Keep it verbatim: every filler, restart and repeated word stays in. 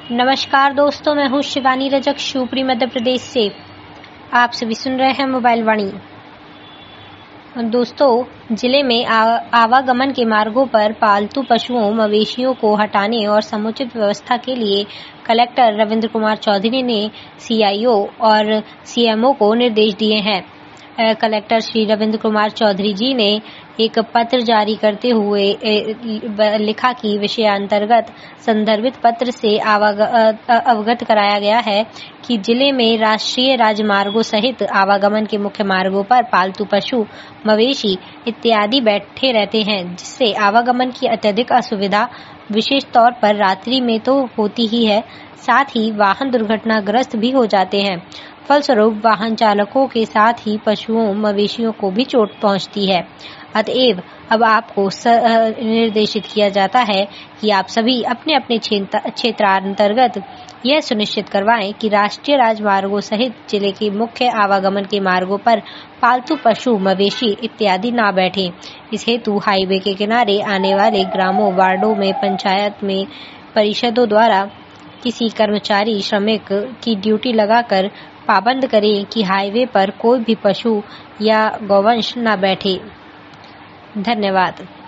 नमस्कार दोस्तों, मैं हूँ शिवानी रजक, शिवपुरी मध्य प्रदेश से। आप सभी सुन रहे हैं मोबाइल वाणी। दोस्तों, जिले में आवागमन के मार्गों पर पालतू पशुओं मवेशियों को हटाने और समुचित व्यवस्था के लिए कलेक्टर रविंद्र कुमार चौधरी ने सीआईओ और सीएमओ को निर्देश दिए हैं। कलेक्टर श्री रविंद्र कुमार चौधरी जी ने एक पत्र जारी करते हुए लिखा कि विषयांतर्गत संदर्भित पत्र से अवगत कराया गया है कि जिले में राष्ट्रीय राजमार्गों सहित आवागमन के मुख्य मार्गों पर पालतू पशु मवेशी इत्यादि बैठे रहते हैं, जिससे आवागमन की अत्यधिक असुविधा विशेष तौर पर रात्रि में तो होती ही है, साथ ही वाहन दुर्घटनाग्रस्त भी हो जाते हैं। फलस्वरूप वाहन चालकों के साथ ही पशुओं मवेशियों को भी चोट पहुंचती है। अतएव अब आपको निर्देशित किया जाता है कि आप सभी अपने अपने क्षेत्रांतर्गत यह सुनिश्चित करवाएं कि राष्ट्रीय राजमार्गों सहित जिले के मुख्य आवागमन के मार्गों पर पालतू पशु मवेशी इत्यादि ना बैठें। इस हेतु हाईवे के किनारे आने वाले ग्रामों, वार्डों में, पंचायत में परिषदों द्वारा किसी कर्मचारी श्रमिक की ड्यूटी लगाकर पाबंद करें कि हाईवे पर कोई भी पशु या गौवंश न बैठे। धन्यवाद।